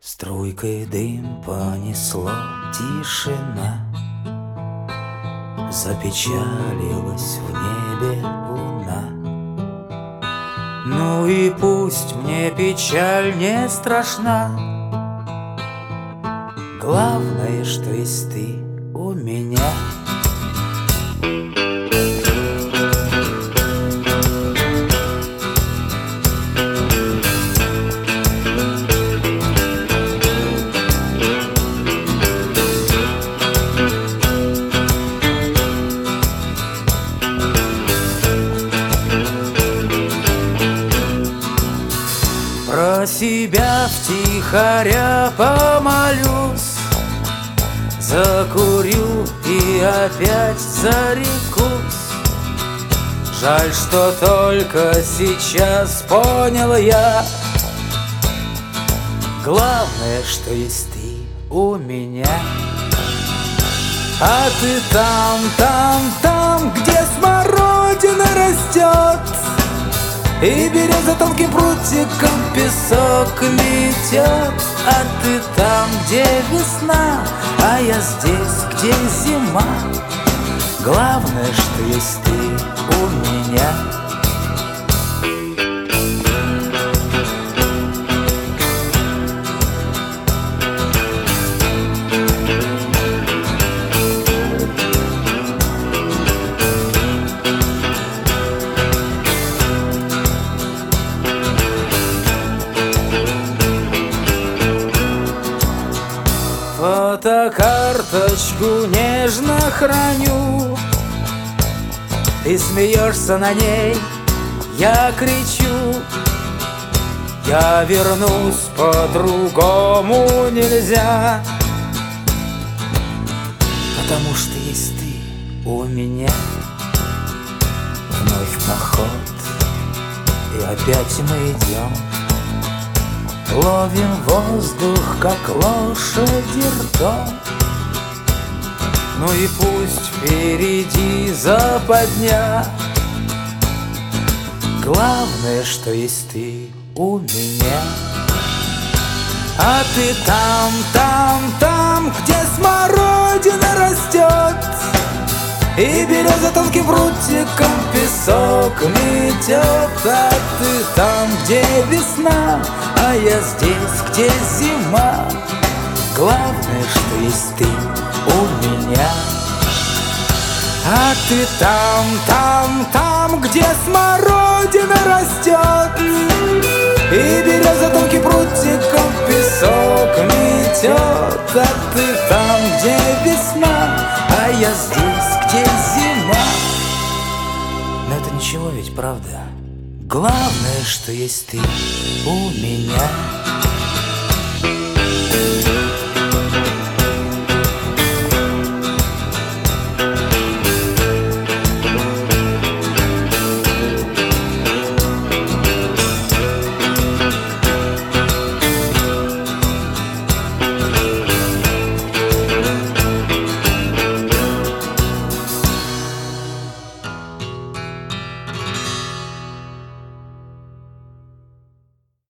Струйкой дым понесло, тишина. Запечалилась в небе луна. Ну и пусть мне печаль не страшна. Главное, что есть ты у меня. Про себя втихаря помолюсь, закурю и опять зарекусь. Жаль, что только сейчас понял я. Главное, что есть ты у меня. А ты там, где смородина растет, и береза тонким прутиком песок метет. А ты там, где весна, а я здесь, где зима. Главное, что есть ты у меня. Фотокарточку нежно храню. Ты смеешься на ней, я кричу. Я вернусь, по-другому нельзя. Потому что есть ты у меня. Вновь поход, и опять мы идем. Ловим воздух, как лошади ртом. Ну и пусть впереди западня. Главное, что есть ты у меня. А ты там, где смородина растет, и береза тонким прутиком песок метет. А ты там, где весна, а я здесь, где зима. Главное, что есть ты у меня. А ты там, где смородина растет, и береза тонким прутиком песок метет. А ты там, где весна, а я здесь, где зима. Но это ничего ведь, правда? Главное, что есть ты у меня.